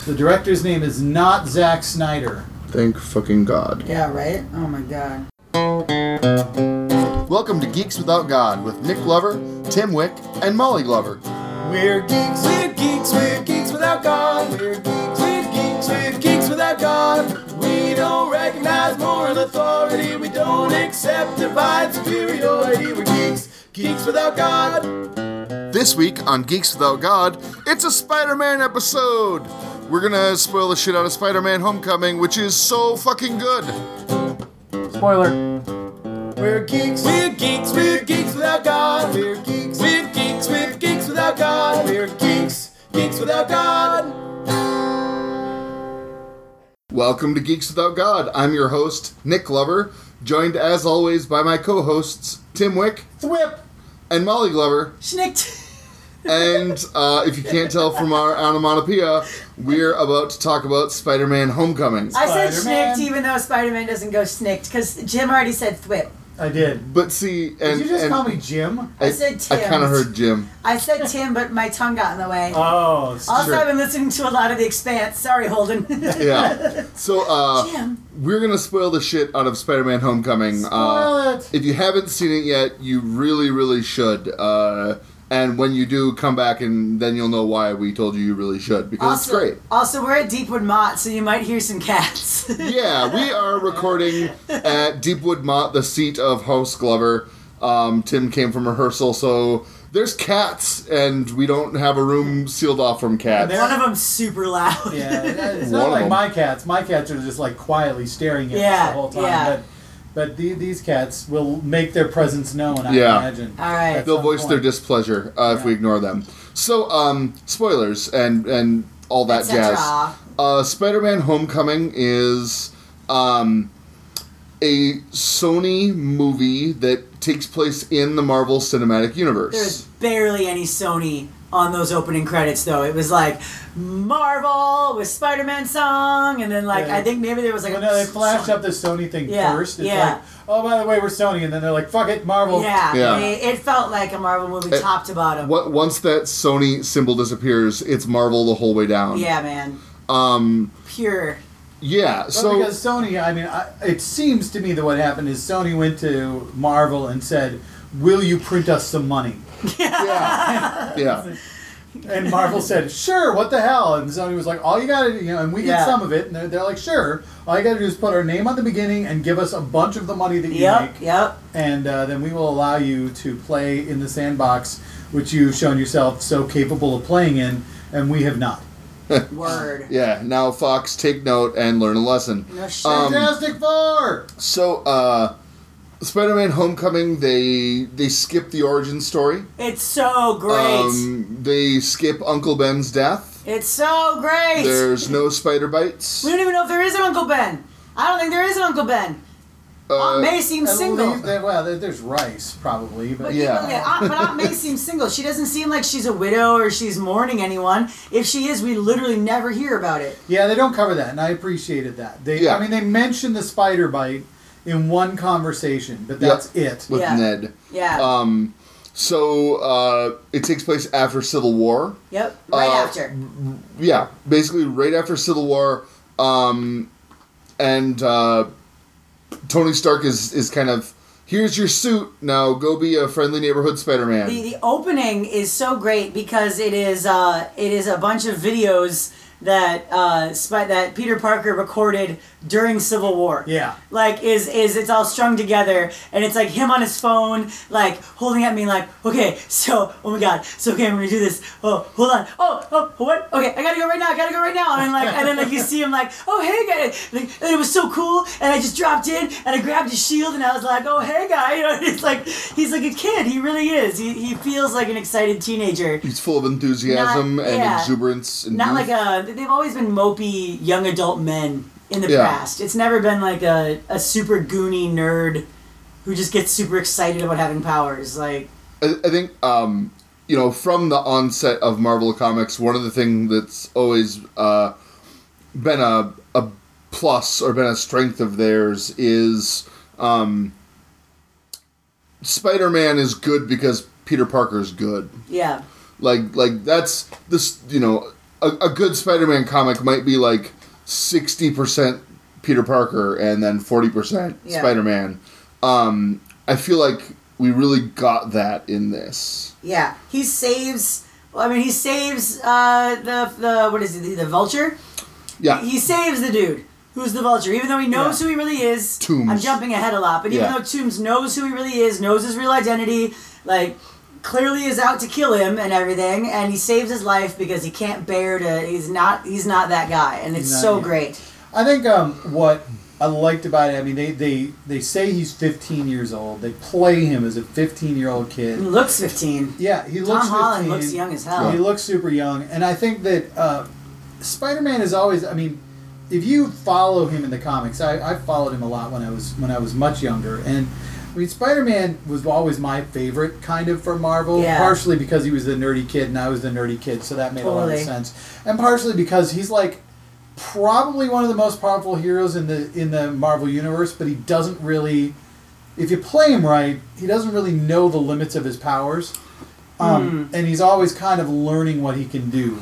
The director's name is not Zack Snyder. Thank fucking God. Yeah, right? Oh my God. Welcome to Geeks Without God with Nick Glover, Tim Wick, and Molly Glover. We're geeks, we're geeks, we're geeks without God. We're geeks, we're geeks, we're geeks without God. We don't recognize moral authority. We don't accept divine superiority. We're geeks, geeks without God. This week on Geeks Without God, it's a Spider-Man episode. We're gonna spoil the shit out of Spider-Man Homecoming, which is so fucking good. Spoiler. We're geeks, we're geeks, we're geeks without God. We're geeks, we're geeks, we're geeks without God. We're geeks, geeks without God. Welcome to Geeks Without God. I'm your host, Nick Glover, joined as always by my co-hosts, Tim Wick, Thwip. and Molly Glover. Schnicked. And if you can't tell from our onomatopoeia, we're about to talk about Spider-Man Homecoming. I said Spider-Man. schnicked even though Spider-Man doesn't go schnicked because Jim already said thwip. I did. But see, and Did you just and call me Jim? I said Tim. I kind of heard Jim. I said Tim, but my tongue got in the way. Oh, Also, sure. I've been listening to a lot of The Expanse. Sorry, Holden. Yeah. So, Jim. we're gonna spoil the shit out of Spider-Man Homecoming. Spoil it. If you haven't seen it yet, you really, really should. And when you do, come back and then you'll know why we told you really should, because it's great. Also, we're at Deepwood Mott, so you might hear some cats. Yeah, we are recording at Deepwood Mott, the seat of House Glover. Tim came from rehearsal, so there's cats, and we don't have a room sealed off from cats. One of them's super loud. Yeah, it's One not of like them. my cats. My cats are just like quietly staring at Yeah, us the whole time. yeah. But these cats will make their presence known, I Yeah. imagine. All right. At They'll some voice point. their displeasure if we ignore them. So, spoilers and all that Et jazz. cetera. Spider-Man Homecoming is a Sony movie that takes place in the Marvel Cinematic Universe. There's barely any Sony on those opening credits, though. It was like Marvel with Spider-Man song, and then like Yeah. I think maybe there was like Well, no, they flashed up the Sony thing Yeah, first. It's yeah. like, oh, by the way, we're Sony. And then they're like, fuck it, Marvel. Yeah, Yeah. It felt like a Marvel movie top to bottom. Once that Sony symbol disappears, it's Marvel the whole way down. Yeah, man. Pure. Yeah, Well, so... because Sony, I mean, it seems to me that what happened is Sony went to Marvel and said, will you print us some money? Yeah. Yeah. And Marvel said, sure, what the hell? And Sony was like, all you gotta do, and we get Yeah. some of it. And they're like, sure, all you gotta do is put our name on the beginning and give us a bunch of the money that you make. Yep. And then we will allow you to play in the sandbox, which you've shown yourself so capable of playing in, and we have not. Word. Yeah, now Fox, take note and learn a lesson. No shit. Fantastic Four! So, Spider-Man Homecoming, they skip the origin story. It's so great. They skip Uncle Ben's death. It's so great. There's no spider bites. We don't even know if there is an Uncle Ben. I don't think there is an Uncle Ben. Aunt May seems At single. least- there's Rice, probably. But Yeah. But Aunt May seems single. She doesn't seem like she's a widow or she's mourning anyone. If she is, we literally never hear about it. Yeah, they don't cover that, and I appreciated that. Yeah. I mean, they mentioned the spider bite in one conversation, but that's it. With Yeah. Ned. Yeah. So, it takes place after Civil War. Yep. Right uh, after. Yeah, basically right after Civil War. And Tony Stark is kind of, here's your suit, now go be a friendly neighborhood Spider-Man. The opening is so great because it is a bunch of videos that that Peter Parker recorded during Civil War. Yeah. Like is it's all strung together and it's like him on his phone like holding at me like, okay, so oh my god, so okay, I'm gonna do this. Oh, hold on. Oh, what? Okay, I gotta go right now. And then like you see him like, oh hey guy, like, and it was so cool. And I just dropped in and I grabbed his shield and I was like, oh hey guy, you know. It's like he's like a kid. He really is. He feels like an excited teenager. He's full of enthusiasm Not- and yeah. exuberance. And Not youth. like they've always been mopey young adult men in the Yeah. past. It's never been like a super goony nerd who just gets super excited about having powers. Like, I think, from the onset of Marvel Comics, one of the things that's always been a plus or been a strength of theirs is Spider-Man is good because Peter Parker is good. yeah. Like that's this, a good Spider-Man comic might be like 60% Peter Parker and then 40% Spider-Man. I feel like we really got that in this. Yeah, he saves. Well, I mean, he saves the what is he? The Vulture. Yeah, He saves the dude who's the Vulture, even though he knows who he really is. Toomes. I'm jumping ahead a lot, but even though Toomes knows who he really is, knows his real identity, like clearly is out to kill him and everything, and he saves his life because he can't bear to. He's not that guy, and it's great. I think what I liked about it, I mean, they say he's 15 years old. They play him as a 15-year-old kid. He looks 15. Yeah, he looks 15. Tom Holland looks young as hell. He looks super young. And I think that Spider-Man is always, I mean, if you follow him in the comics, I followed him a lot when I was much younger. And I mean, Spider-Man was always my favorite kind of from Marvel, partially because he was the nerdy kid and I was the nerdy kid, so that made a lot of sense. And partially because he's like probably one of the most powerful heroes in the Marvel universe, but he doesn't really, if you play him right, he doesn't really know the limits of his powers. And he's always kind of learning what he can do.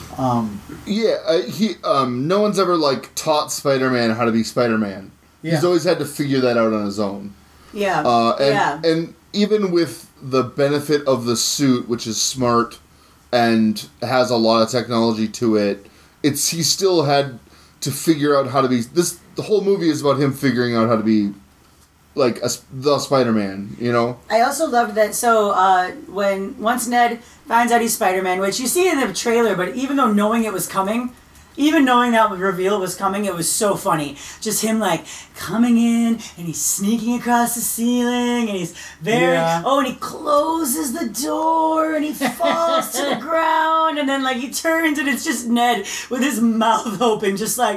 No one's ever like taught Spider-Man how to be Spider-Man. Yeah. He's always had to figure that out on his own. Yeah. And even with the benefit of the suit, which is smart and has a lot of technology to it, he still had to figure out how to be. The whole movie is about him figuring out how to be like the Spider-Man, you know? I also loved that. So once Ned finds out he's Spider-Man, which you see in the trailer, but even though knowing it was coming, even knowing that reveal was coming, it was so funny. Just him like coming in and he's sneaking across the ceiling and he's and he closes the door and he falls to the ground and then like he turns and it's just Ned with his mouth open, just like.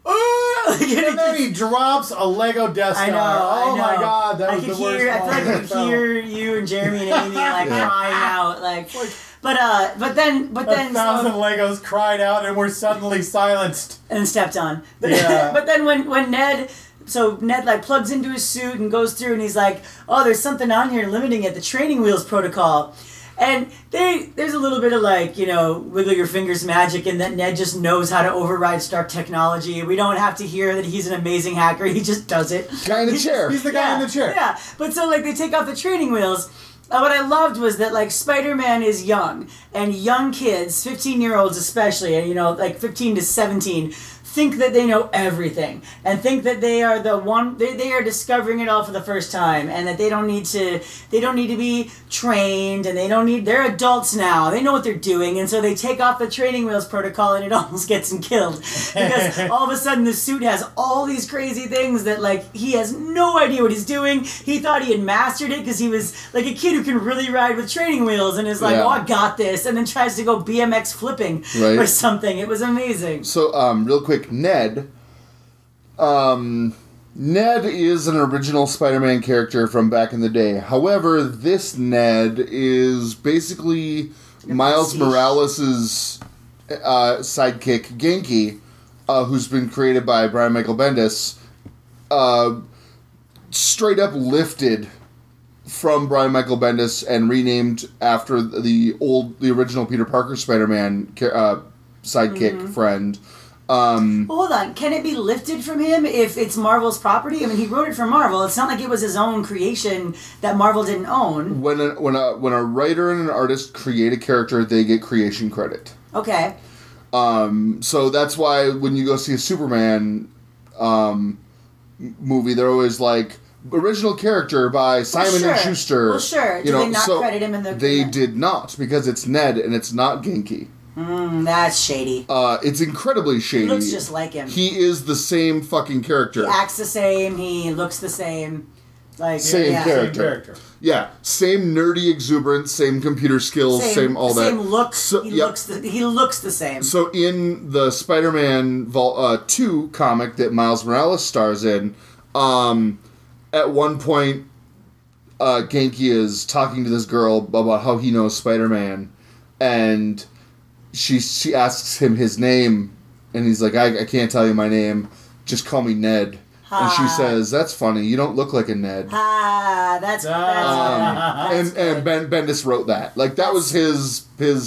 And then he drops a Lego Death Star. I know. My God, that was the worst. I feel like I could hear you and Jeremy and Amy like crying out, like. But then 1,000 Legos cried out and were suddenly silenced and stepped on. Yeah. But then when Ned like plugs into his suit and goes through and he's like, oh, there's something on here limiting it, the training wheels protocol. And there's a little bit of like, you know, wiggle your fingers magic and that Ned just knows how to override Stark technology. We don't have to hear that he's an amazing hacker. He just does it. Guy in the chair. He's the guy in the chair. Yeah. But so like they take off the training wheels. What I loved was that like Spider-Man is young and young kids, 15-year-olds especially, and you know, like 15 to 17, think that they know everything and think that they are the one they are discovering it all for the first time and that they don't need to be trained and they're adults now, they know what they're doing, and so they take off the training wheels protocol and it almost gets them killed because all of a sudden the suit has all these crazy things that like he has no idea what he's doing. He thought he had mastered it because he was like a kid who can really ride with training wheels and is like, oh, I got this, and then tries to go BMX flipping or something. It was amazing. So real quick, Ned is an original Spider-Man character from back in the day. However, this Ned is basically Miles Morales' sidekick, Genki, who's been created by Brian Michael Bendis, straight up lifted from Brian Michael Bendis and renamed after the original Peter Parker Spider-Man sidekick friend. Hold on, can it be lifted from him if it's Marvel's property? I mean, he wrote it for Marvel. It's not like it was his own creation that Marvel didn't own. When a writer and an artist create a character, they get creation credit. Okay. So that's why when you go see a Superman movie, they're always like, original character by Simon and Schuster. Well, sure. Did they not credit him in the... They did not, because it's Ned and it's not Genki. That's shady. It's incredibly shady. He looks just like him. He is the same fucking character. He acts the same. He looks the same. Like same character. Yeah, same nerdy exuberance, same computer skills, same all that. Same look. So, he looks the same. So in the Spider-Man 2 comic that Miles Morales stars in, at one point, Genki is talking to this girl about how he knows Spider-Man, and she asks him his name, and he's like, I can't tell you my name, just call me Ned. And she says, that's funny, you don't look like a Ned. That's and Bendis wrote that. Like, that was his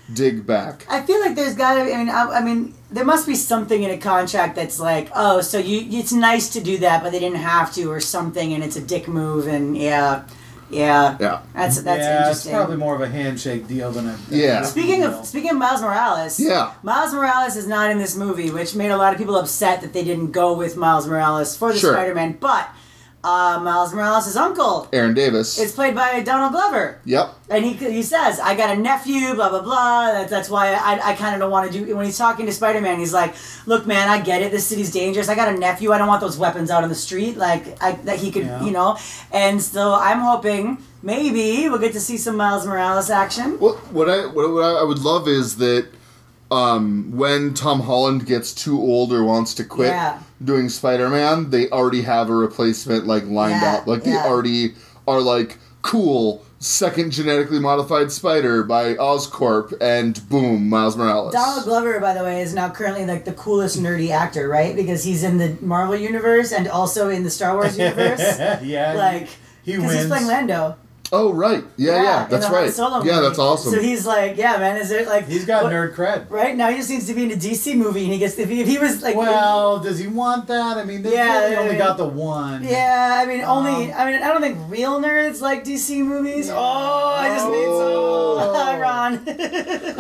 dig back. I feel like there's got to. I mean, there must be something in a contract that's like, oh, so it's nice to do that, but they didn't have to, or something, and it's a dick move, and yeah. That's interesting. It's probably more of a handshake deal than a Speaking deal. of Miles Morales, Miles Morales is not in this movie, which made a lot of people upset that they didn't go with Miles Morales for the Spider-Man. But Miles Morales' uncle, Aaron Davis, is played by Donald Glover. Yep. And he says, I got a nephew, blah, blah, blah. That's why I kind of don't want to do... When he's talking to Spider-Man, he's like, look, man, I get it. This city's dangerous. I got a nephew. I don't want those weapons out on the street. That he could, And so I'm hoping maybe we'll get to see some Miles Morales action. Well, what I would love is that when Tom Holland gets too old or wants to quit doing Spider-Man, they already have a replacement lined up. They already are cool, second genetically modified spider by Oscorp, and boom, Miles Morales. Donald Glover, by the way, is now currently the coolest nerdy actor, right? Because he's in the Marvel universe and also in the Star Wars universe. He wins. Because he's playing Lando. Oh, right. Yeah, that's right. Yeah, that's awesome. So he's man, is it he's got nerd cred. Right? Now he just needs to be in a DC movie, and he gets, if he was does he want that? I mean, they only got the one. Yeah, I don't think real nerds like DC movies. Yeah. Oh, I just made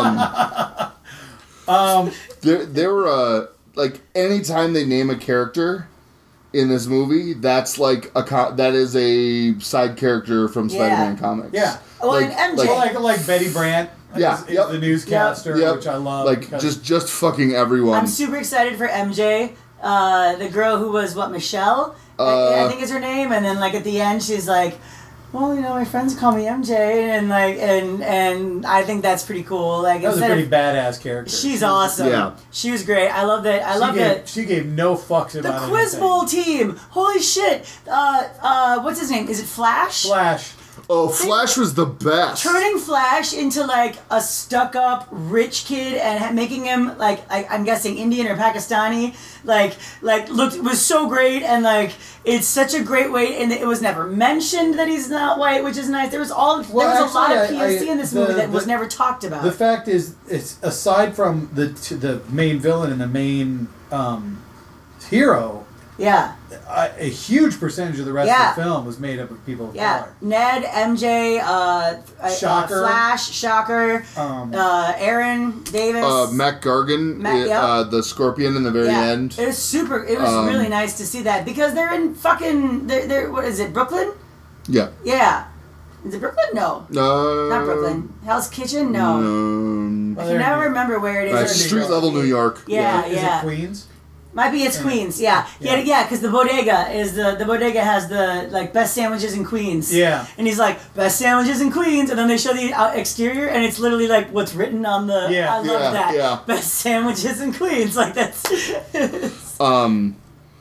Ron. There were, anytime they name a character in this movie, that's that is a side character from Spider-Man comics. Yeah. Well, and MJ. Like Betty Brant. Is the newscaster, which I love. Just fucking everyone. I'm super excited for MJ, the girl who was Michelle, I think is her name, and then at the end she's like, well, my friends call me MJ, and and I think that's pretty cool. That was a pretty badass character. She's awesome. Yeah. She was great. I love that. She gave no fucks about the Quiz Bowl team. Holy shit. What's his name? Is it Flash? Flash. Oh, Flash was the best. Turning Flash into a stuck-up rich kid and making him I'm guessing Indian or Pakistani, was so great, and it's such a great way, and it was never mentioned that he's not white, which is nice. There was a lot of POC in this movie that was never talked about. The fact is, it's aside from the main villain and the main hero. Yeah. A huge percentage of the rest of the film was made up of people of color. Ned, MJ, Shocker. Flash, Shocker, Aaron Davis. Matt Gargan, the Scorpion in the very end. It was really nice to see that, because they're in they're what is it, Brooklyn? Yeah. Yeah. Is it Brooklyn? No. Not Brooklyn. Hell's Kitchen? No. I can never remember where it is. Street level New York. Yeah. Is it Queens? Might be it's Queens, yeah, because the bodega is the bodega has the best sandwiches in Queens, and he's best sandwiches in Queens, and then they show the exterior, and it's literally what's written on the. I love that. Best sandwiches in Queens, that's. I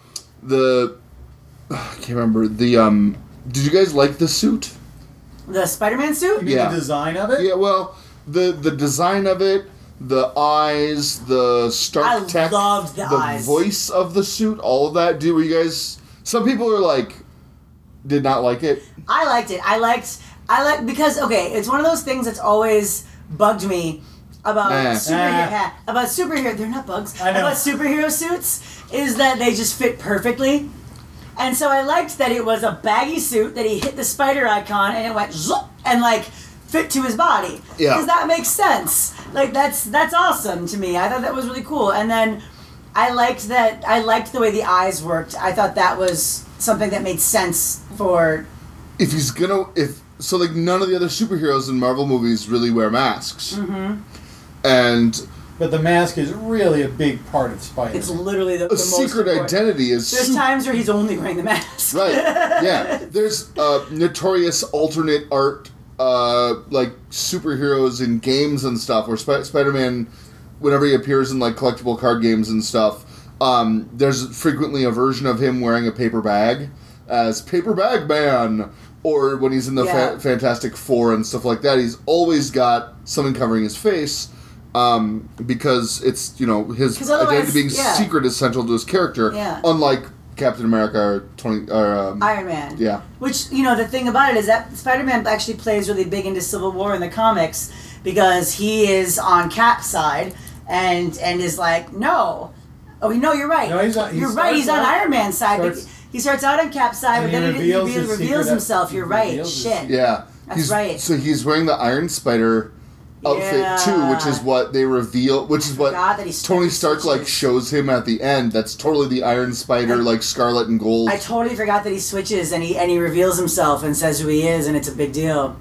can't remember the Did you guys like the suit? The Spider-Man suit? You mean the design of it? Yeah, well, the design of it. The eyes, the Stark tech, loved the eyes. Voice of the suit, all of that. Were you guys? Some people are did not like it. I liked it. I liked because it's one of those things that's always bugged me about superhero. They're not bugs. About superhero suits is that they just fit perfectly, and so I liked that it was a baggy suit that he hit the spider icon and it went zoop, and fit to his body. Yeah. Because that makes sense. That's awesome to me. I thought that was really cool. And then I liked the way the eyes worked. I thought that was something that made sense for... none of the other superheroes in Marvel movies really wear masks. Mm-hmm. But the mask is really a big part of Spider-Man. It's literally the most secret important. Identity is... There's times where he's only wearing the mask. Right, yeah. There's notorious alternate art superheroes in games and stuff, where Spider-Man, whenever he appears in collectible card games and stuff, there's frequently a version of him wearing a paper bag as Paper Bag Man, or when he's in the Fantastic Four and stuff like that, he's always got something covering his face, because it's his identity being secret is central to his character, unlike Captain America or Iron Man. Yeah. Which, the thing about it is that Spider-Man actually plays really big into Civil War in the comics, because he is on Cap's side and is like, no. Oh, no, you're right. No, he's on Iron Man's side. But he starts out on Cap's side, but then he reveals himself. You're right. Shit. Yeah. That's right. So he's wearing the Iron Spider outfit too, which is what they reveal, which is what Tony Stark like shows him at the end. That's totally the Iron Spider, like scarlet and gold. I totally forgot that he switches and he reveals himself and says who he is, and it's a big deal.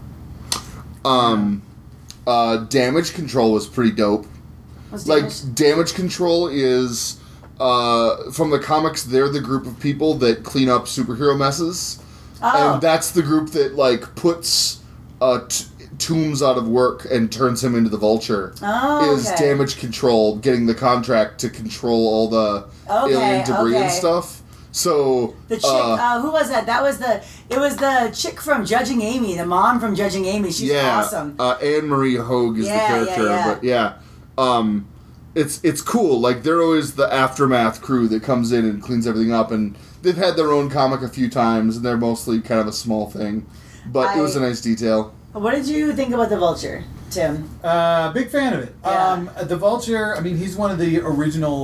Damage Control was pretty dope. Damage Control is from the comics. They're the group of people that clean up superhero messes, and that's the group that like puts Toomes out of work and turns him into the Vulture. Is Damage Control, getting the contract to control all the alien debris and stuff. So the chick, who was that? It was the chick from Judging Amy, the mom from Judging Amy. She's awesome. Anne Marie Hogue is the character, but it's cool. Like they're always the aftermath crew that comes in and cleans everything up, and they've had their own comic a few times, and they're mostly kind of a small thing, but it was a nice detail. What did you think about the Vulture, Tim? Big fan of it. Yeah. The Vulture, I mean, he's one of the original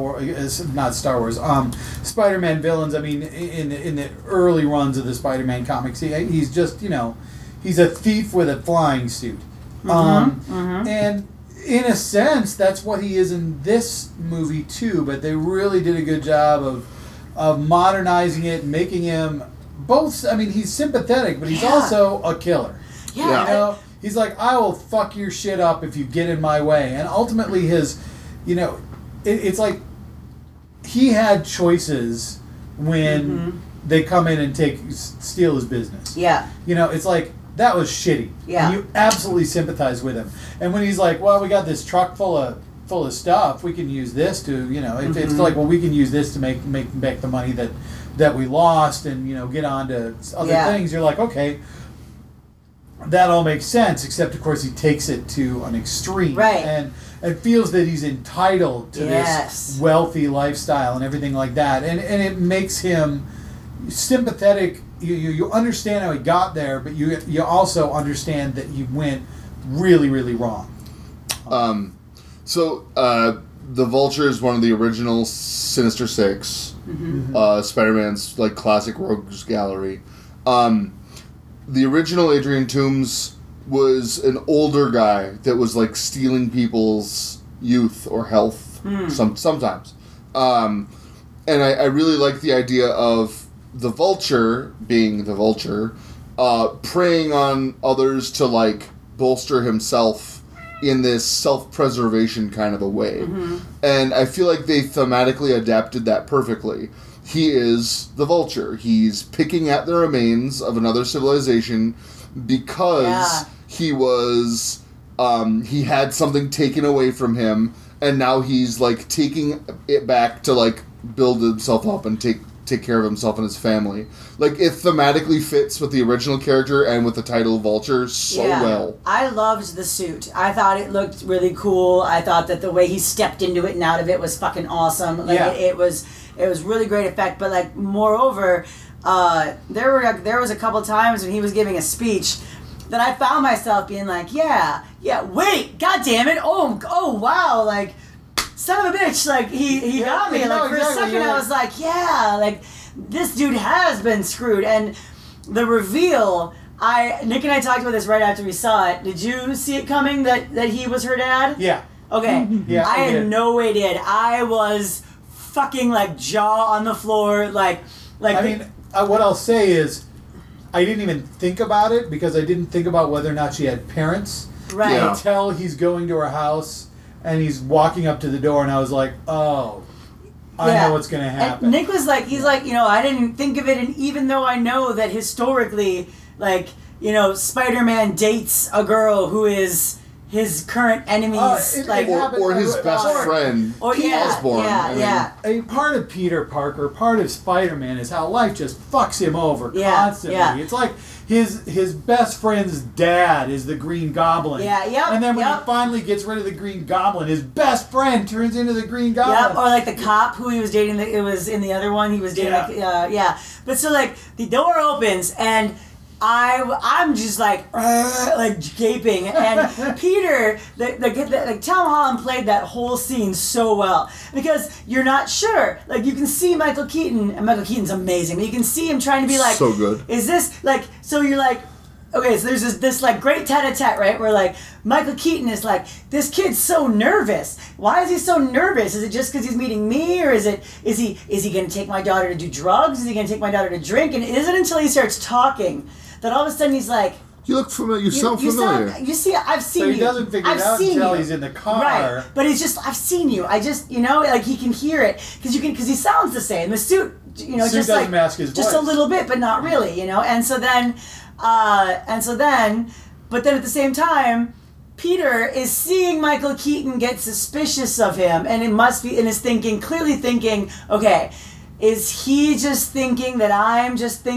Spider-Man villains. I mean, in the early runs of the Spider-Man comics, he's just, he's a thief with a flying suit. And in a sense, that's what he is in this movie too, but they really did a good job of modernizing it, making him both, I mean, he's sympathetic, but he's also a killer. Yeah. He's like, I will fuck your shit up if you get in my way. And ultimately it's like he had choices when they come in and steal his business. Yeah. It's like, that was shitty. Yeah. And you absolutely sympathize with him. And when he's like, well, we got this truck full of stuff, we can use this to, it's like, well, we can use this to make back the money that we lost and, get on to other things. You're like, okay, that all makes sense, except of course he takes it to an extreme, right? And feels that he's entitled to this wealthy lifestyle and everything like that, and it makes him sympathetic. You understand how he got there, but you also understand that he went really, really wrong. So the Vulture is one of the original Sinister Six, Spider-Man's like classic rogues gallery. The original Adrian Toomes was an older guy that was like stealing people's youth or health sometimes. And I really like the idea of the Vulture being the Vulture, preying on others to like bolster himself in this self-preservation kind of a way. And I feel like they thematically adapted that perfectly. He is the Vulture. He's picking at the remains of another civilization because he was he had something taken away from him, and now he's like taking it back to like build himself up and take care of himself and his family. Like it thematically fits with the original character and with the title Vulture so well. I loved the suit. I thought it looked really cool. I thought that the way he stepped into it and out of it was fucking awesome. Like it was really great effect, but like moreover, there was a couple times when he was giving a speech that I found myself being like, wait, god damn it, oh wow, like son of a bitch, like he got me. Like for a second I was like, like this dude has been screwed. And the reveal, Nick and I talked about this right after we saw it. Did you see it coming that he was her dad? Yeah. Okay. Yeah, I in no way did. I was fucking like jaw on the floor, like. I mean, what I'll say is, I didn't even think about it because I didn't think about whether or not she had parents. Right. Until he's going to her house and he's walking up to the door, and I was like, oh, I know what's going to happen. And Nick was like, he's like, I didn't think of it, and even though I know that historically, like, Spider-Man dates a girl who is his current enemy's, or his best friend, Osborn. A part of Peter Parker, part of Spider-Man is how life just fucks him over constantly. Yeah. It's like his best friend's dad is the Green Goblin. And then when he finally gets rid of the Green Goblin, his best friend turns into the Green Goblin. Or like the cop who he was dating. It was in the other one. He was dating. But so like the door opens and I'm just like gaping, and Peter, Tom Holland played that whole scene so well because you're not sure. Like you can see Michael Keaton, and Michael Keaton's amazing, but you can see him trying to be like, so good. Is this like? So you're like, okay, so there's this like great tete-a-tete, right? Where like Michael Keaton is like, this kid's so nervous. Why is he so nervous? Is it just because he's meeting me, or is he going to take my daughter to do drugs? Is he going to take my daughter to drink? And it isn't until he starts talking that all of a sudden he's like, You look familiar. You sound familiar. I've seen you. So he doesn't figure it out until he's in the car. Right, but he's just, I've seen you. I just, like he can hear it because he sounds the same. The suit, suit just doesn't like mask his just voice. a little bit, but not really, And so then, but then at the same time, Peter is seeing Michael Keaton get suspicious of him, and it must be, and is clearly thinking, okay, is he just thinking that I'm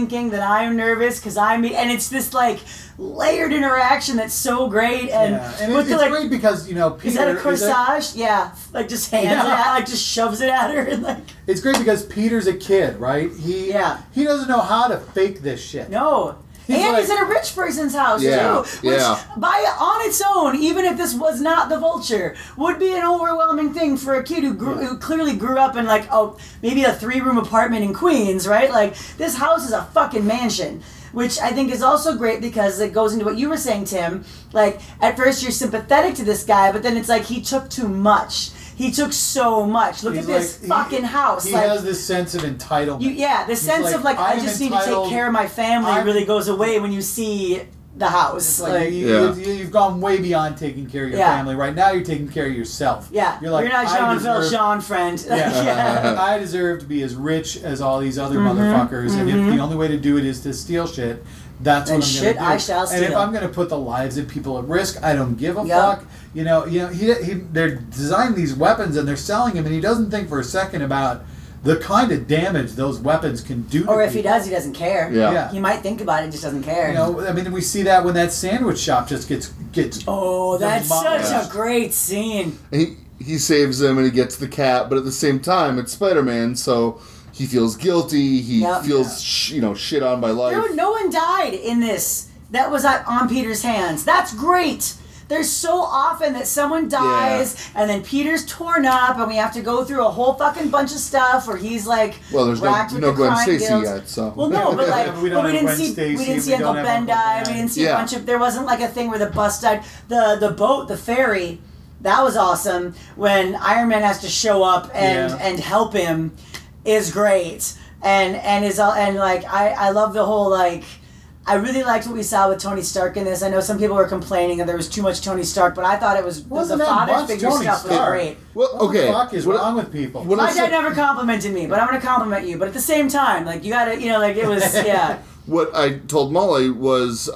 nervous because and it's this like layered interaction that's so great, and it's great because Peter is that a corsage? Like just hands it out, like just shoves it at her, and like it's great because Peter's a kid, right? He doesn't know how to fake this shit. No. He's in a rich person's house too, which on its own, even if this was not the Vulture, would be an overwhelming thing for a kid who clearly grew up in like maybe a 3-room apartment in Queens, right? Like this house is a fucking mansion, which I think is also great because it goes into what you were saying, Tim. Like at first you're sympathetic to this guy, but then it's like he took too much. He took so much. Look at this fucking house. He has this sense of entitlement. The sense of like, I just need to take care of my family really goes away when you see the house. You've gone way beyond taking care of your family. Right now you're taking care of yourself. Yeah. You're like, you're not Jean Valjean, friend. I deserve to be as rich as all these other motherfuckers, and if the only way to do it is to steal shit, that's what I'm going to do. I shall steal. And if I'm going to put the lives of people at risk, I don't give a fuck. They're designing these weapons and they're selling them, and he doesn't think for a second about the kind of damage those weapons can do to Or if people. he does, he doesn't care. Yeah. He might think about it, just doesn't care. We see that when that sandwich shop just gets Oh, that's such a great scene. He saves him and he gets the cat, but at the same time, it's Spider-Man, so he feels guilty. He feels shit on by life. Dude, no one died in this that was on Peter's hands. That's great. There's so often that someone dies and then Peter's torn up and we have to go through a whole fucking bunch of stuff where he's like there's no Gwen Stacy yet, so. Well, no, but like we didn't see Uncle Ben die. We didn't see a bunch of. There wasn't like a thing where the bus died. The boat, the ferry, that was awesome. When Iron Man has to show up and help him, is great. I love the whole like. I really liked what we saw with Tony Stark in this. I know some people were complaining that there was too much Tony Stark, but I thought the father figure stuff was great. Well, okay. What the fuck is wrong with people? My dad never complimented me, but I'm going to compliment you. But at the same time, like, you got to, it was, What I told Molly was,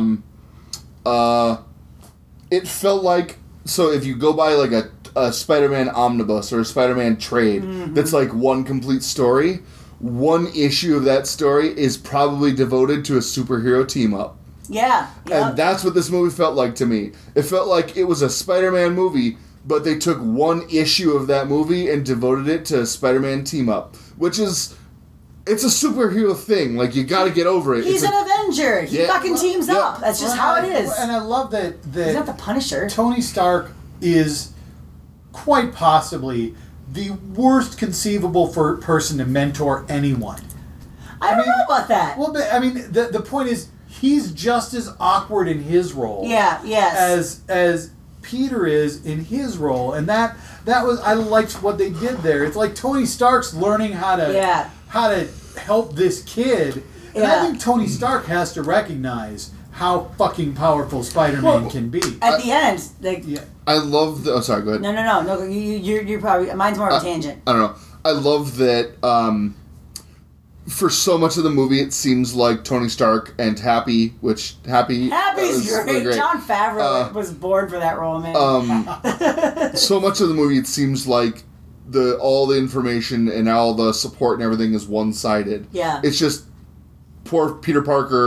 it felt like, so if you go by like a Spider-Man omnibus or a Spider-Man trade, that's like one complete story, one issue of that story is probably devoted to a superhero team-up. Yeah. And that's what this movie felt like to me. It felt like it was a Spider-Man movie, but they took one issue of that movie and devoted it to a Spider-Man team-up, which is... It's a superhero thing. Like, you gotta get over it. He's an Avenger. He fucking teams up. That's just how it is. And I love that... He's not the Punisher. Tony Stark is quite possibly... the worst conceivable person to mentor anyone. I don't know about that. Well, but, the point is, he's just as awkward in his role. As Peter is in his role, and that was I liked what they did there. It's like Tony Stark's learning how to help this kid, and I think Tony Stark has to recognize how fucking powerful Spider-Man can be. At the end, I love the... Oh, sorry, go ahead. No. You're probably... Mine's more of a tangent. I don't know. I love that for so much of the movie, it seems like Tony Stark and Happy's great. Jon Favreau was born for that role, man. So much of the movie, it seems like all the information and all the support and everything is one-sided. Yeah. It's just poor Peter Parker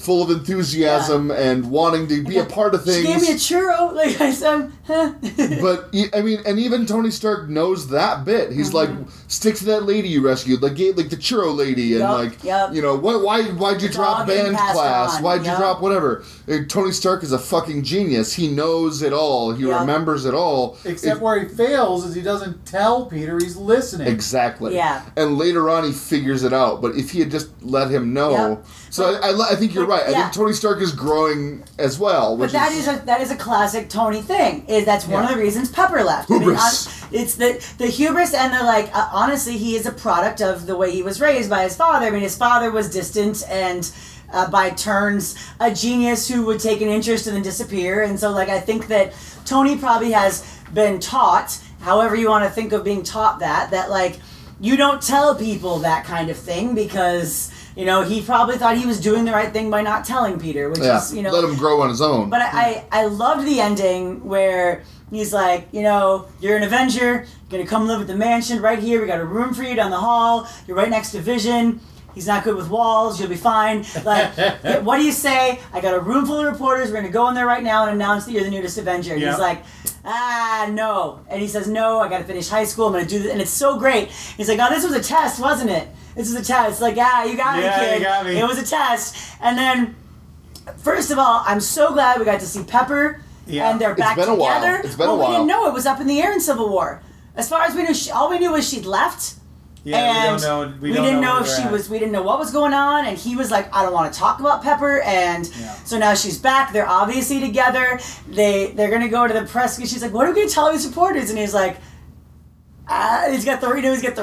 full of enthusiasm and wanting to be a part of things. She gave me a churro. Like I said, huh? But I mean, and even Tony Stark knows that bit. He's like, stick to that lady you rescued, like the churro lady, and you know, why'd you drop band class? Why'd you drop whatever? And Tony Stark is a fucking genius. He knows it all. He remembers it all. Except where he fails is he doesn't tell Peter he's listening. Exactly. Yeah. And later on he figures it out. But if he had just let him know, so I think you're right. I think Tony Stark is growing as well. But that is a classic Tony thing. That's one of the reasons Pepper left. Hubris. I mean, it's the hubris and the like. Honestly, he is a product of the way he was raised by his father. I mean, his father was distant and by turns a genius who would take an interest and then disappear. And so, like, I think that Tony probably has been taught, however you want to think of being taught that like you don't tell people that kind of thing because. You know, he probably thought he was doing the right thing by not telling Peter, which is, you know... let him grow on his own. But I loved the ending where he's like, you know, you're an Avenger, you're going to come live at the mansion right here, we got a room for you down the hall, you're right next to Vision, he's not good with walls, you'll be fine. Like, what do you say? I got a room full of reporters, we're going to go in there right now and announce that you're the newest Avenger. And he's like, no. And he says, no, I got to finish high school, I'm going to do this. And it's so great. He's like, oh, this was a test, wasn't it? This is a test. Like, you got me, kid. You got me. It was a test. And then, first of all, I'm so glad we got to see Pepper, and they're back together. It's been a while. We didn't know it was up in the air in Civil War. As far as we knew, all we knew was she'd left. Yeah, and we didn't know if she was. We didn't know what was going on, and he was like, "I don't want to talk about Pepper." And so now she's back. They're obviously together. They're gonna go to the press. She's like, "What are we gonna tell these reporters?" And he's like. He's got the ring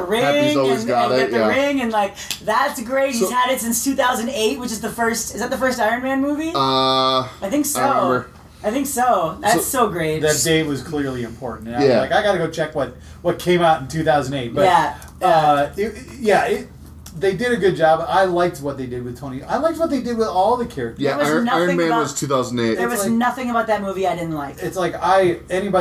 and like that's great. He's had it since 2008, which is the first. Is that the first Iron Man movie? I think so. I think so. That's so great. That date was clearly important. And I was like, I got to go check what came out in 2008. But they did a good job. I liked what they did with Tony. I liked what they did with all the characters. Yeah, Iron Man was 2008. There was nothing about that movie I didn't like. It's like I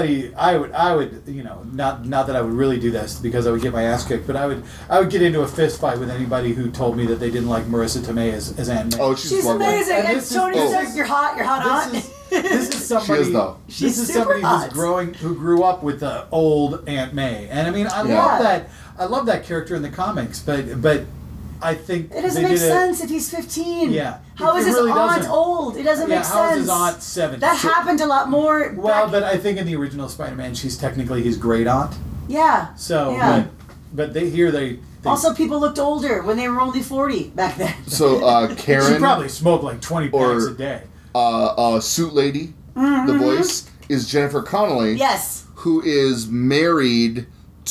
would you know, not that I would really do this because I would get my ass kicked, but I would get into a fist fight with anybody who told me that they didn't like Marissa Tomei as Aunt May. Oh, she's amazing. And Tony says you're hot aunt. This is somebody. She is, though. This is somebody who grew up with the old Aunt May, and I mean I love that. I love that character in the comics, but. I think it doesn't make sense if he's 15. Yeah. How is his aunt old? It doesn't make sense. How is his aunt 70? That happened a lot more. Well, but I think in the original Spider-Man, she's technically his great aunt. Yeah. So, but they also, people looked older when they were only 40 back then. So, Karen. She probably smoked like 20 packs a day. Suit Lady, the voice, is Jennifer Connelly. Yes. Who is married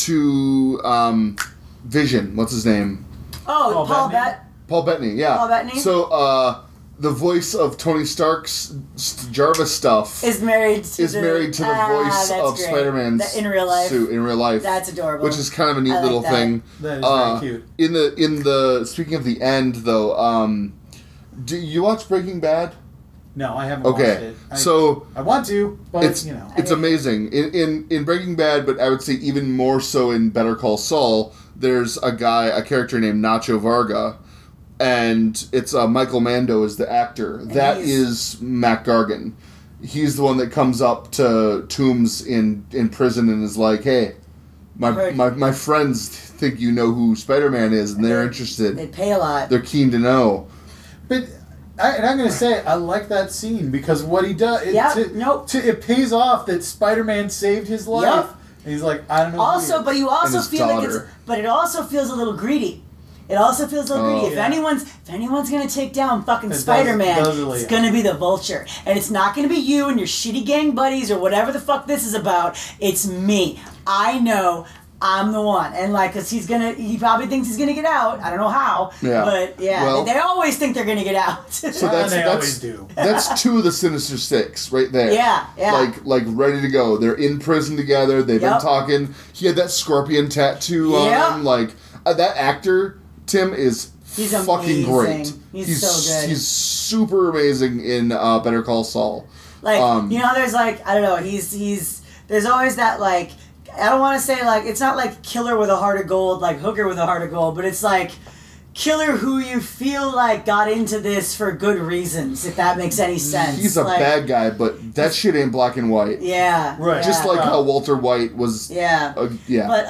to Vision. What's his name? Oh, Paul Bettany, yeah. Paul Bettany. So, the voice of Tony Stark's Jarvis stuff is married to the voice of Spider-Man's suit in real life. That's adorable. Which is kind of a neat little thing. That is very cute. In the speaking of the end though, do you watch Breaking Bad? No, I haven't watched it. I want to, but it's amazing in Breaking Bad, but I would say even more so in Better Call Saul. There's a character named Nacho Varga, and it's Michael Mando is the actor. That is Mac Gargan. He's the one that comes up to Toomes in prison and is like, "Hey, my friends think you know who Spider-Man is, and they're interested. They pay a lot. They're keen to know." But I'm going to say I like that scene because what he does, it pays off that Spider-Man saved his life. Yep. And he's like, I don't know. Also, but you also feel like it also feels a little greedy. It also feels a little greedy. If anyone's gonna take down fucking Spider-Man, it's gonna be the Vulture, and it's not gonna be you and your shitty gang buddies or whatever the fuck this is about. It's me. I know. I'm the one, and like, cause he probably thinks he's gonna get out. I don't know how, but they always think they're gonna get out. So they always do. That's two of the Sinister Six right there. Yeah. Like ready to go. They're in prison together. They've been talking. He had that scorpion tattoo on him. Like that actor, Tim, is fucking great. He's so good. He's super amazing in Better Call Saul. Like there's like I don't know. He's there's always that like. I don't want to say, like, it's not like killer with a heart of gold, like Hooker with a heart of gold, but it's like killer who you feel like got into this for good reasons, if that makes any sense. He's a bad guy, but that shit ain't black and white. Yeah. Right. Just like how Walter White was. Yeah. Yeah. But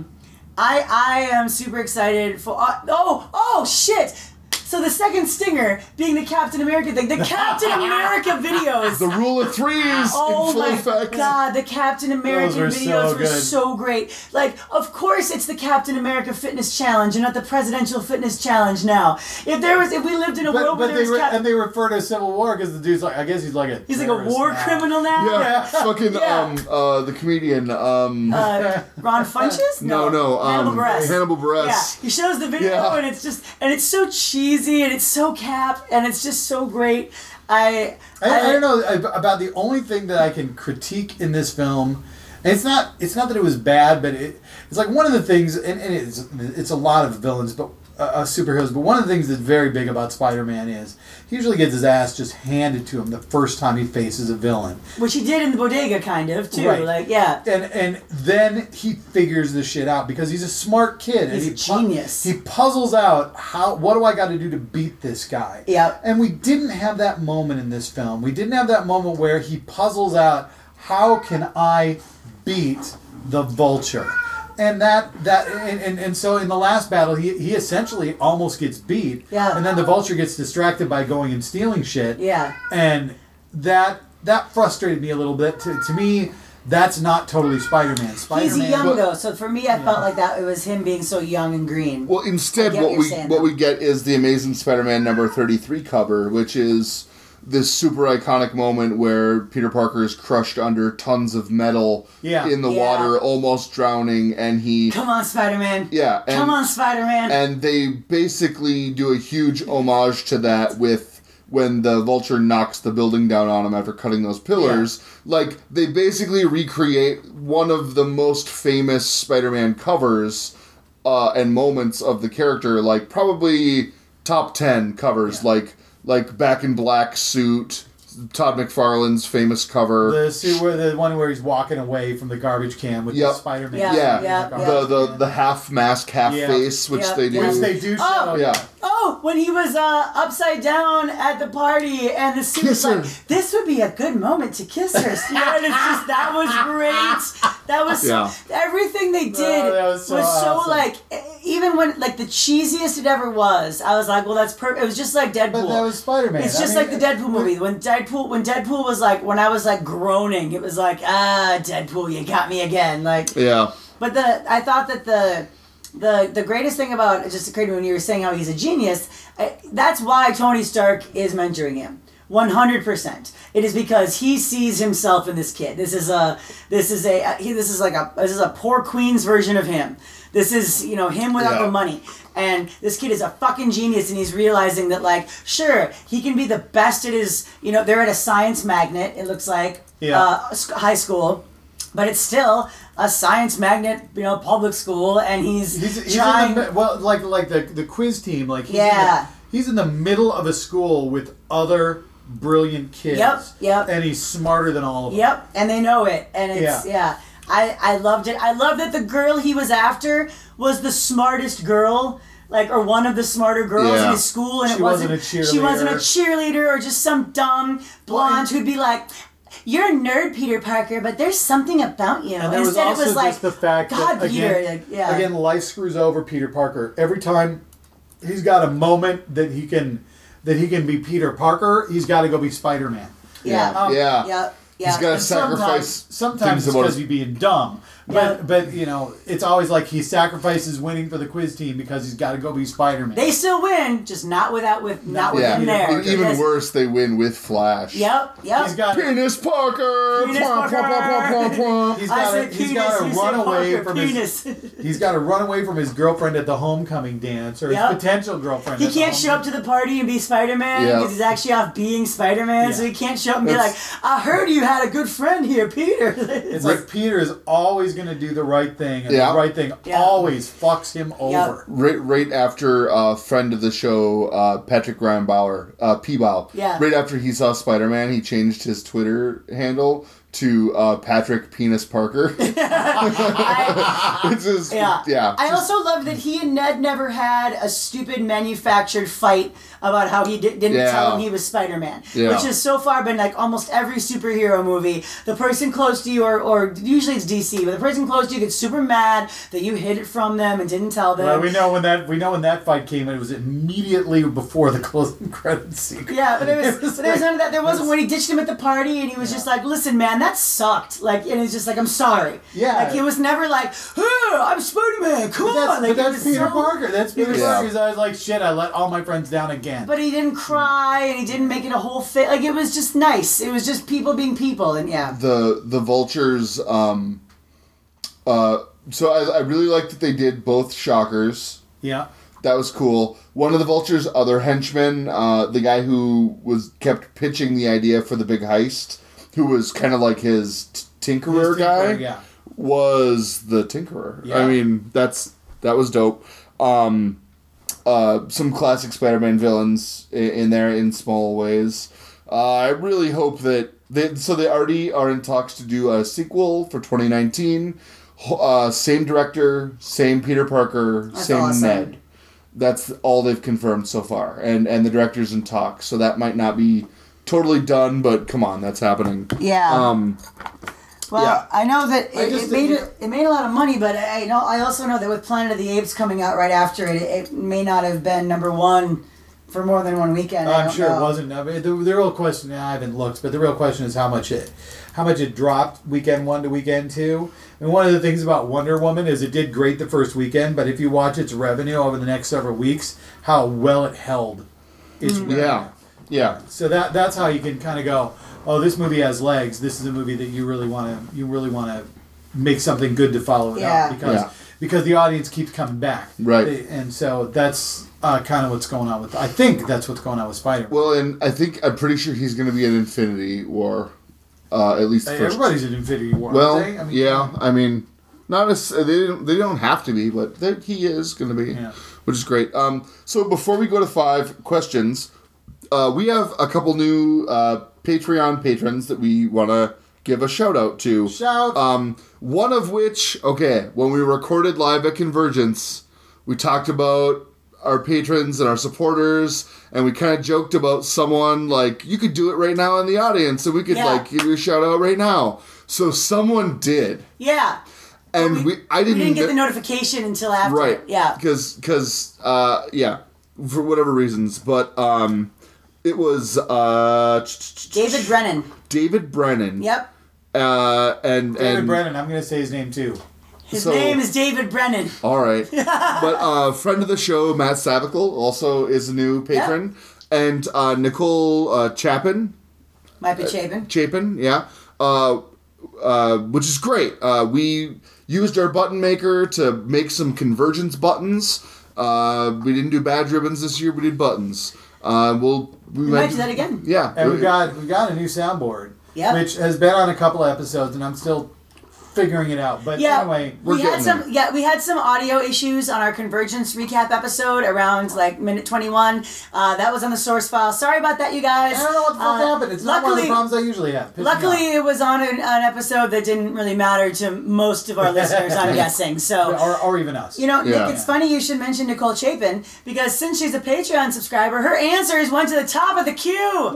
I am super excited for. Oh shit! So the second stinger being the Captain America thing, the Captain America videos. The rule of threes Oh in full my effect. god, the Captain American were videos so were good. so great. Like, of course it's the Captain America Fitness Challenge and not the Presidential Fitness Challenge now. If we lived in a world where there was and they refer to Civil War because the dude's like, I guess he's like a terrorist war now. criminal now. Yeah, fucking Yeah. The comedian Ron Funches? no Hannibal Buress. Hannibal Buress. Yeah, he shows the video Yeah. and it's so cheesy and it's so Cap and it's just so great. I don't know about the only thing that I can critique in this film. And it's not that it was bad, but it's like one of the things, and it's a lot of villains, but superheroes. But one of the things that's very big about Spider-Man is he usually gets his ass just handed to him the first time he faces a villain, which he did in the bodega, kind of too. Right. Like, yeah. And then he figures the shit out because he's a smart kid. He's and a genius. He puzzles out what do I got to do to beat this guy. Yep. And we didn't have that moment in this film. We didn't have that moment where he puzzles out how can I beat the Vulture. And and so in the last battle, he essentially almost gets beat. Yeah. And then the Vulture gets distracted by going and stealing shit. Yeah. And that frustrated me a little bit. To me, that's not totally Spider-Man. He's young But- though, so for me, I felt like that it was him being so young and green. Well, instead, I get what what you're saying, we though. get is the Amazing Spider-Man number 33 cover, which is this super iconic moment where Peter Parker is crushed under tons of metal in the Yeah. water, almost drowning, and he... Come on, Spider-Man. Yeah. And, Come on, Spider-Man. And they basically do a huge homage to that with when the Vulture knocks the building down on him after cutting those pillars. Like, they basically recreate one of the most famous Spider-Man covers and moments of the character, like probably top 10 covers, like Back in Black suit, Todd McFarlane's famous cover. The one where he's walking away from the garbage can with the Spider-Man. The half mask, half face, which they do. Which they do show. Oh, when he was upside down at the party and the suit was like, this would be a good moment to kiss her. And it's just, that was great. That was everything they did was so awesome. like, even when, like, the cheesiest it ever was, I was like, well, that's perfect. It was just like Deadpool. But that was Spider-Man. It's just like the Deadpool movie. When Deadpool was like, when I was like groaning, it was like, Deadpool, you got me again. Like, yeah. But I thought that the greatest thing about, it just occurred to me when you were saying how he's a genius, that's why Tony Stark is mentoring him. 100%. It is because he sees himself in this kid. This is a poor Queen's version of him. This is, him without the money. And this kid is a fucking genius, and he's realizing that, like, sure, he can be the best at his, they're at a science magnet, it looks like, high school, but it's still a science magnet, public school, and he's trying... like the quiz team, like, he's in the middle of a school with other brilliant kids. Yep. And he's smarter than all of them. Yep, and they know it, and it's, I loved it. I love that the girl he was after was the smartest girl, or one of the smarter girls in his school, and she wasn't a cheerleader or just some dumb blonde who'd be like, "You're a nerd, Peter Parker, but there's something about you." And there was Instead, also it was like, just the fact God, that Peter, again, life screws over Peter Parker every time. He's got a moment that he can be Peter Parker. He's got to go be Spider-Man. Yeah. He's got to sacrifice. Sometimes it's because he's being dumb. But it's always like he sacrifices winning for the quiz team because he's got to go be Spider-Man. They still win, just not with him there. And even worse, they win with Flash. Yep. He's got Penis Parker. Penis Parker. He's got to run away from his. He's got to run away from his girlfriend at the homecoming dance or his potential girlfriend. He can't show up to the party and be Spider-Man because he's actually off being Spider-Man, so he can't show up and be like, "I heard you had a good friend here, Peter." It's like Peter is always going to do the right thing, and the right thing always fucks him over. Right after friend of the show, Patrick Graham Bauer, P-Bow. Yeah. Right after he saw Spider-Man, he changed his Twitter handle to Patrick Penis Parker. It's just, yeah. I also love that he and Ned never had a stupid manufactured fight about how he didn't tell him he was Spider-Man. Yeah. Which has so far been like almost every superhero movie. The person close to you, or usually it's DC, but the person close to you gets super mad that you hid it from them and didn't tell them. Well, we know when that fight came, it was immediately before the closing credits sequence. Yeah, but there was none of that. There wasn't when he ditched him at the party and he was just like, "Listen, man, that sucked." Like, and it's just like, "I'm sorry." Yeah. Like, he was never like, "Hey, I'm Spider-Man. Come on." Like, but that's Peter Parker. That's Peter Yeah. Parker. He's always like, "Shit, I let all my friends down again." But he didn't cry and he didn't make it a whole thing. Like, it was just nice. It was just people being people, and yeah. The Vultures. So I really liked that they did both Shockers. Yeah. That was cool. One of the Vulture's other henchmen, the guy who kept pitching the idea for the big heist, who was kind of like his Tinkerer guy, was the Tinkerer. Yeah. I mean, that was dope. Some classic Spider-Man villains in there in small ways. I really hope that they already are in talks to do a sequel for 2019. Same director, same Peter Parker, same awesome. Ned. That's all they've confirmed so far, and the director's in talks, so that might not be totally done, but come on, that's happening. Yeah. Well, yeah. I know that it made a lot of money, but I also know that with Planet of the Apes coming out right after it may not have been number one for more than one weekend. I'm sure it wasn't. I mean, the real question, I haven't looked, but the real question is how much it dropped weekend 1 to weekend 2. And one of the things about Wonder Woman is it did great the first weekend, but if you watch its revenue over the next several weeks, how well it held its revenue. Yeah. So that's how you can kind of go, oh, this movie has legs. This is a movie that you really want to make something good to follow it up because the audience keeps coming back. Right. And so that's kind of what's going on with. I think that's what's going on with Spider-Man. Well, and I'm pretty sure he's going to be in Infinity War, at least the first. Everybody's in Infinity War. Well, aren't they? I mean, not as they don't have to be, but he is going to be, which is great. So before we go to 5 questions, we have a couple new Patreon patrons that we want to give a shout out to. One of which, when we recorded live at Convergence, we talked about our patrons and our supporters, and we kind of joked about someone like, you could do it right now in the audience, and we could give you a shout out right now. So someone did. Yeah. And we didn't get the notification until after. Right. Yeah. Because for whatever reasons, but it was David Brennan. David Brennan. Yep. David Brennan. I'm going to say his name too. His name is David Brennan. All right. But friend of the show, Matt Savicle, also is a new patron. Yep. And Nicole Chapin. Might be Chapin. Chapin, yeah. Which is great. We used our button maker to make some Convergence buttons. We didn't do badge ribbons this year. We did buttons. We might do that again. Yeah. And we got a new soundboard. Yep. Which has been on a couple episodes, and I'm still figuring it out. But anyway, we had some audio issues on our Convergence recap episode around like minute 21. That was on the source file. Sorry about that, you guys. I don't know what the fuck happened. It's not one of the problems I usually have. Luckily, it was on an episode that didn't really matter to most of our listeners, I'm guessing. So, or even us. You know, Nick, it's funny you should mention Nicole Chapin, because since she's a Patreon subscriber, her answers went to the top of the queue. Whoa!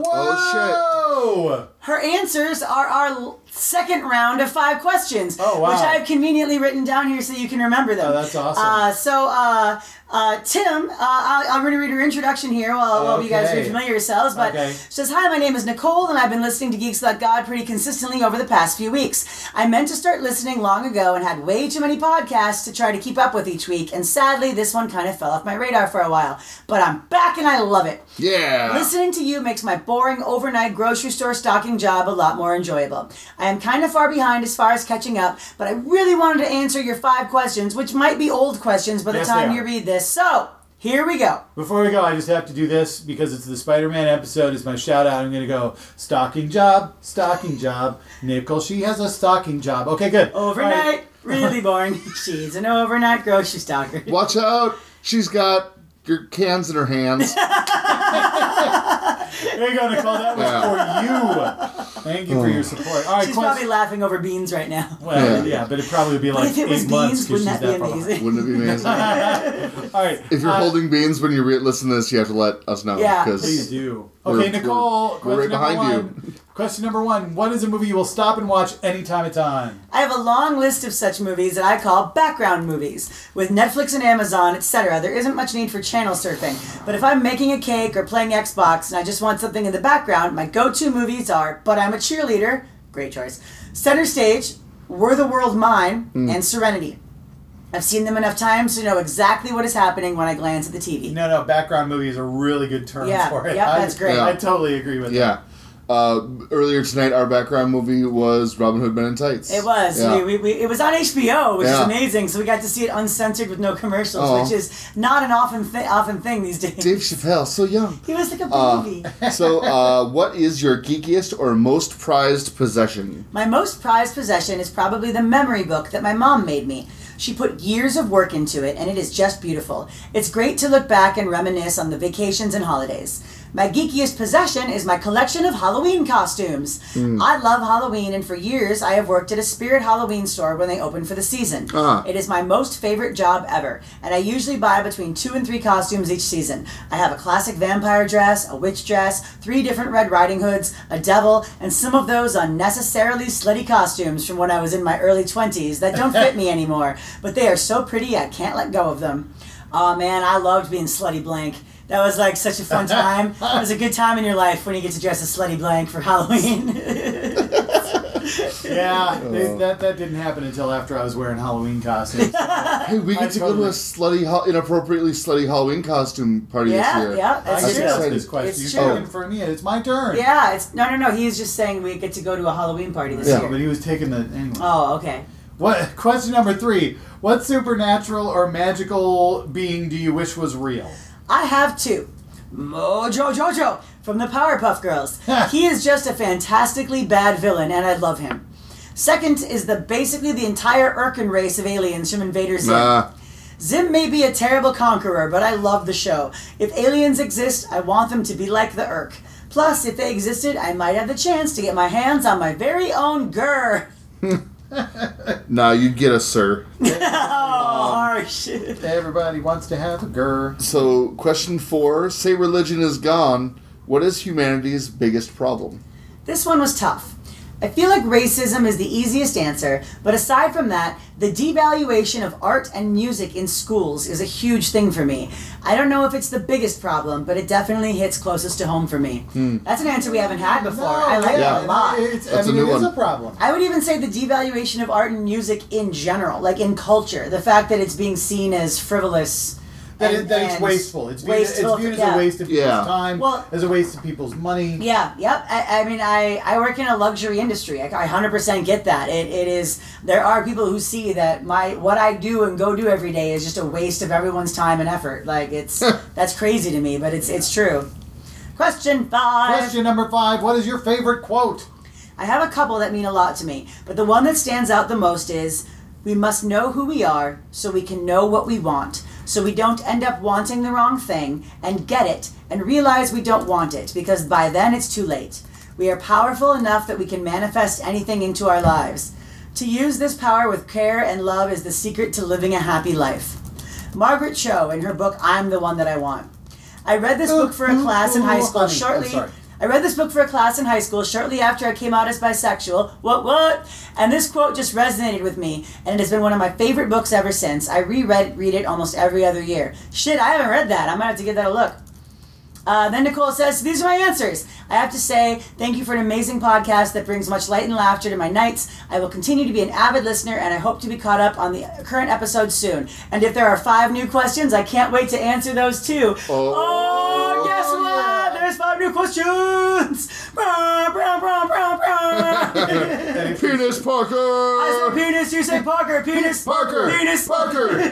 Oh, shit. Her answers are our second round of 5 questions. Oh, wow. Which I've conveniently written down here so you can remember them. Oh, that's awesome. Tim, I'm going to read her introduction here while you guys refamiliar yourselves. But she says, "Hi, my name is Nicole, and I've been listening to Geeks Like God pretty consistently over the past few weeks. I meant to start listening long ago and had way too many podcasts to try to keep up with each week, and sadly, this one kind of fell off my radar for a while. But I'm back, and I love it. Yeah. Listening to you makes my boring overnight grocery store stocking job a lot more enjoyable. I am kind of far behind as far as catching up, but I really wanted to answer your 5 questions, which might be old questions by the time you read this. So, here we go." Before we go, I just have to do this because it's the Spider-Man episode. It's my shout out. I'm going to go, stocking job. Nicole, she has a stocking job. Okay, good. Overnight, really boring. She's an overnight grocery stocker. Watch out. She's got your cans in her hands. There you go, Nicole. That was for you. Thank you for your support. All right, She's probably laughing over beans right now. Well, yeah, but it'd probably be like If it was 8 months. beans, wouldn't 'cause that she's be far behind. amazing? Wouldn't it be amazing? All right. If you're holding beans when you listen to this, you have to let us know. Yeah. Please do. We're- Okay, Nicole, we're right question number behind one. Question number one. What is a movie you will stop and watch anytime it's on? I have a long list of such movies that I call background movies. With Netflix and Amazon, etc., there isn't much need for channel surfing. But if I'm making a cake or playing Xbox and I just want something in the background, my go-to movies are But I'm a Cheerleader, great choice, Center Stage, Were the World Mine, and Serenity. I've seen them enough times to know exactly what is happening when I glance at the TV. No, background movie is a really good term Yeah, for it. yep, that's great. I totally agree with that. Yeah. Earlier tonight, our background movie was Robin Hood Men in Tights. It was. Yeah. It was on HBO, which is Yeah. amazing. So we got to see it uncensored with no commercials, Oh. which is not an often thing these days. Dave Chappelle, so young. He was like a baby. So, what is your geekiest or most prized possession? My most prized possession is probably the memory book that my mom made me. She put years of work into it, and it is just beautiful. It's great to look back and reminisce on the vacations and holidays. My geekiest possession is my collection of Halloween costumes. I love Halloween, and for years I have worked at a Spirit Halloween store when they open for the season. It is my most favorite job ever, and I usually buy between 2 and 3 costumes each season. I have a classic vampire dress, a witch dress, 3 different Red Riding Hoods, a devil, and some of those unnecessarily slutty costumes from when I was in my early 20s that don't fit me anymore, but they are so pretty I can't let go of them. Oh man, I loved being Slutty Blank. That was like such a fun time. It was a good time in your life when you get to dress as Slutty Blank for Halloween. Yeah, that didn't happen until after I was wearing Halloween costumes. Hey, we get to go to a inappropriately slutty Halloween costume party this year. Yeah, I that's get true. asked this question. It's You're true. taking for me. It's my turn. Yeah, it's no. He's just saying we get to go to a Halloween party this Yeah, year. but he was taking the anyway. Oh, okay. What question number 3? What supernatural or magical being do you wish was real? I have 2. Mojo Jojo from the Powerpuff Girls. He is just a fantastically bad villain, and I love him. Second is basically the entire Urkin race of aliens from Invader Zim. Nah. Zim may be a terrible conqueror, but I love the show. If aliens exist, I want them to be like the Urk. Plus, if they existed, I might have the chance to get my hands on my very own Gur. Nah, you'd get a sir. Oh, harsh. Everybody wants to have a grr. So, question 4. Say religion is gone. What is humanity's biggest problem? This one was tough. I feel like racism is the easiest answer, but aside from that, the devaluation of art and music in schools is a huge thing for me. I don't know if it's the biggest problem, but it definitely hits closest to home for me. That's an answer we haven't had before. I like it a lot. It's That's a new it is one. a problem. I would even say the devaluation of art and music in general, like in culture. The fact that it's being seen as frivolous. That and it's wasteful. It's viewed, wasteful, it's viewed as yeah. a waste of people's Yeah. time, Well- as a waste of people's money. Yeah, yep. I mean, I work in a luxury industry. I 100% get that. It is. There are people who see that what I do and go do every day is just a waste of everyone's time and effort. Like that's crazy to me, but it's true. Question 5. Question number 5. What is your favorite quote? I have a couple that mean a lot to me, but the one that stands out the most is, "We must know who we are so we can know what we want, so we don't end up wanting the wrong thing and get it and realize we don't want it, because by then it's too late. We are powerful enough that we can manifest anything into our lives. To use this power with care and love is the secret to living a happy life." Margaret Cho in her book I'm the One That I Want. I read this book for a class in high school honey. shortly. I read this book for a class in high school shortly after I came out as bisexual. What? And this quote just resonated with me, and it has been one of my favorite books ever since. I read it almost every other year. Shit, I haven't read that. I might have to give that a look. Then Nicole says, "These are my answers. I have to say, thank you for an amazing podcast that brings much light and laughter to my nights. I will continue to be an avid listener, and I hope to be caught up on the current episodes soon. And if there are 5 new questions, I can't wait to answer those too." Oh, guess what? There's 5 new questions. Brah, brah, brah, brah, brah. Penis Parker! I say penis, you say Parker. Penis, Parker! penis, Parker!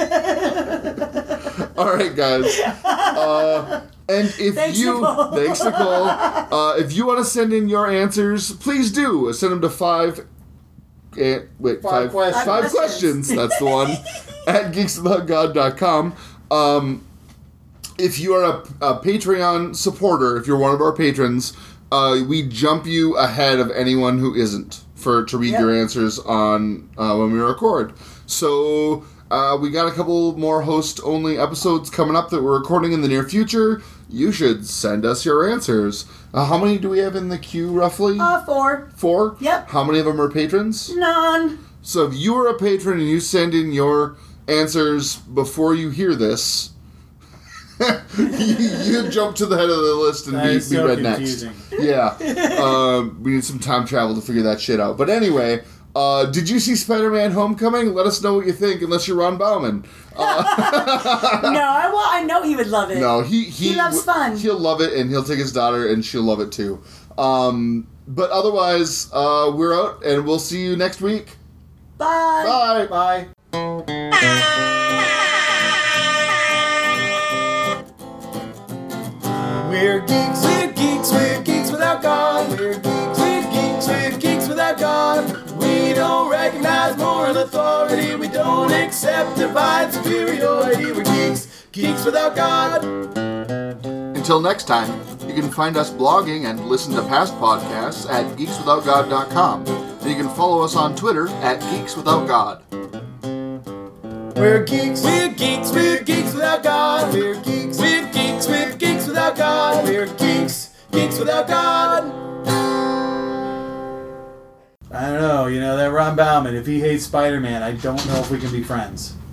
Alright, guys. And if Thanks, you... Nicole. Thanks, Nicole. If you want to send in your answers, please do. Send them to 5 questions. 5 questions. That's the one. At geekswithoutgod.com. if you are a Patreon supporter, if you're one of our patrons, we jump you ahead of anyone who isn't to read your answers on when we record. So we got a couple more host-only episodes coming up that we're recording in the near future. You should send us your answers. How many do we have in the queue, roughly? 4. 4? Yep. How many of them are patrons? None. So if you are a patron and you send in your answers before you hear this, you jump to the head of the list and be so read confusing. next. Yeah. We need some time travel to figure that shit out. But anyway, did you see Spider-Man Homecoming? Let us know what you think, unless you're Ron Bauman. No, I know he would love it. No, he loves fun. He'll love it, and he'll take his daughter, and she'll love it too. But otherwise, we're out, and we'll see you next week. Bye. Bye. We're geeks, we're geeks, we're geeks without God. We're geeks, we're geeks, we're geeks without God. We don't recognize moral authority. We don't accept divine superiority. We're geeks, geeks without God. Until next time, you can find us blogging and listen to past podcasts at geekswithoutgod.com. And you can follow us on Twitter at geekswithoutgod. We're geeks, we're geeks, we're geeks without God. We're geeks, we're geeks, we're geeks without God. We're geeks, geeks without God. I don't know, that Ron Bauman, if he hates Spider-Man, I don't know if we can be friends.